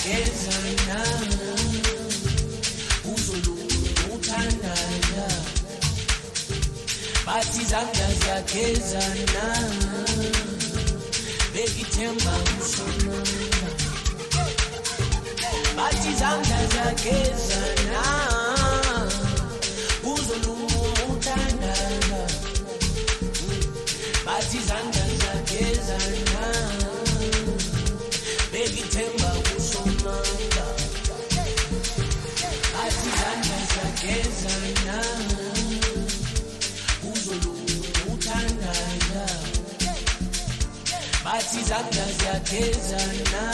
ziyagezana uzolunga uthandana bathi izandla ziyagezana bekithemba usonana bathi izandla ziyagezana uzolunga uthandana bathi izandla ziyagezana bekithemba usonana bathi izandla ziyagezana uzolunga uthandana bathi izandla ziyagezana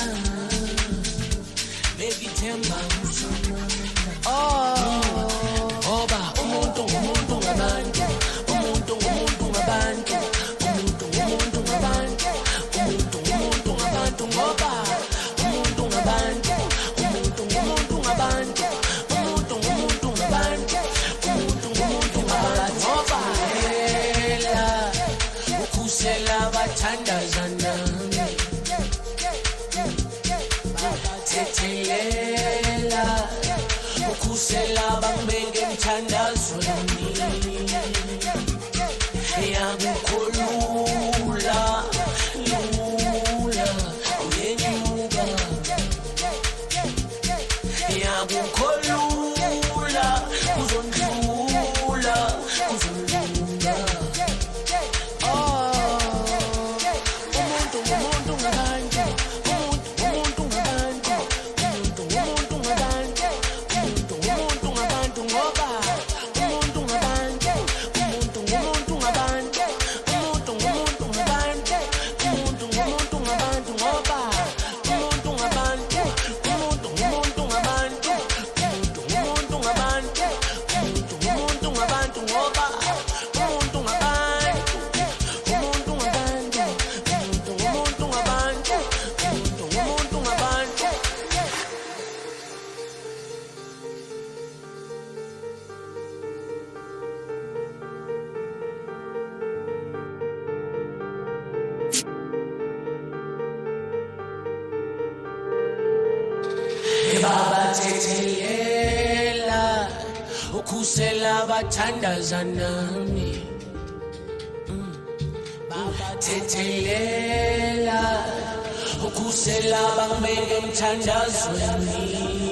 bekithemba usonana oba umuntu ngumuntu ngabantu umuntu ngumuntu ngabantu umuntu ngumuntu ngabantu umuntu ngumuntu ngabantu ngoba umuntu ngabantu umuntu ngumuntu ngabantu umuntu ngumuntu ngabantu umuntu ngumuntu ngabantu ngoba ela ukhusela abathandazana bathethelela ukhusela bangibeke emthandazweni yakukholula lula uyenyuka yakukholula uzondlula uzolunga umuntu ngumuntu ngabantu umuntu ngabantu umuntu ngumuntu ngabantu umuntu ngumuntu ngabantu ngoba umuntu ngabantu umuntu ngumuntu ngabantu umuntu ngumuntu ngabantu umuntu ngumuntu ngabantu ngoba umuntu ngabantu umuntu ngumuntu ngabantu umuntu ngumuntu ngabantu umuntu ngumuntu ngabantu ngoba umuntu ngabantu umuntu ngabantu umuntu ngumuntu ngabantu umuntu ngumuntu ngabantu baba thethelela ukhusela abathandazanami baba thethelela ukhusela bangibeke emthandazweni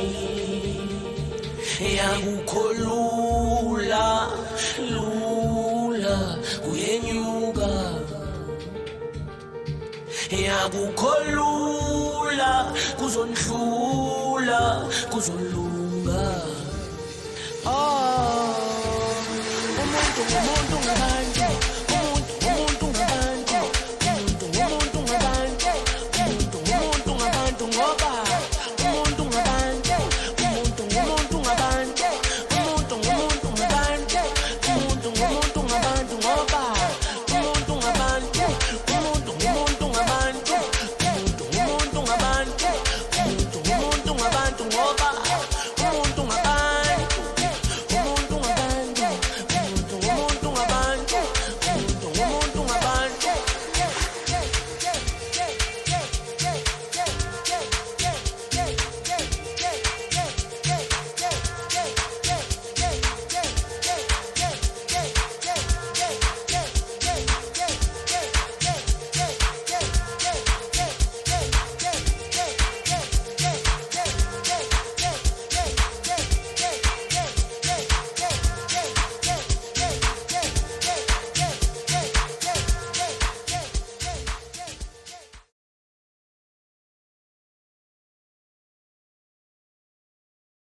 yakukholula lula uyenyuka yakukholula kuzondlula kuzolunga